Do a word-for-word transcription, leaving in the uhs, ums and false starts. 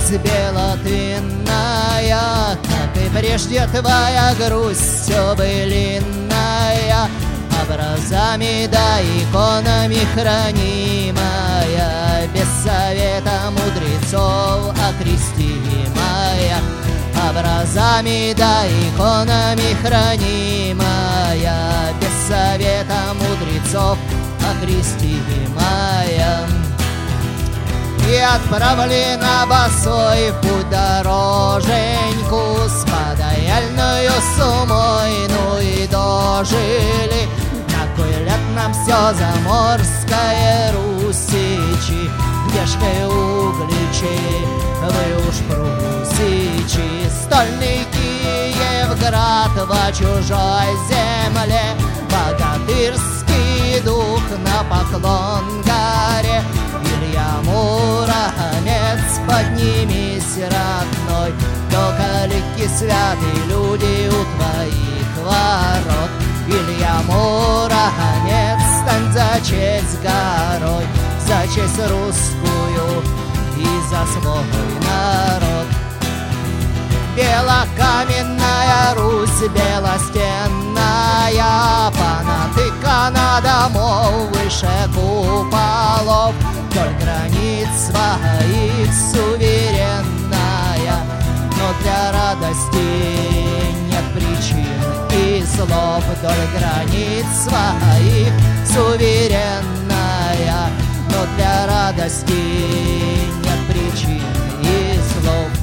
Русь белотвинная, как и прежде твоя грусть все былинная, образами да иконами хранимая, без совета мудрецов окрестимая, образами да иконами хранимая, без совета мудрецов окрестимая. И отправлена босой в путь дороженьку с подояльною сумой, ну и дожили. На кой лет нам все заморское Русичи, Вешкой угличи, вы уж прусичи. Стольный Киевград во чужой земле, богатырский дух на поклон горе. Илья Муромец, поднимись, родной, до калитки святые люди у твоих ворот. Илья Муромец, стань за честь горой, за честь русскую и за свой народ. Белокаменная Русь, белостенная, понатыкана домов выше куполов, вдоль границ своих суверенная, но для радости нет причин и слов. Вдоль границ своих суверенная, но для радости нет причин и слов.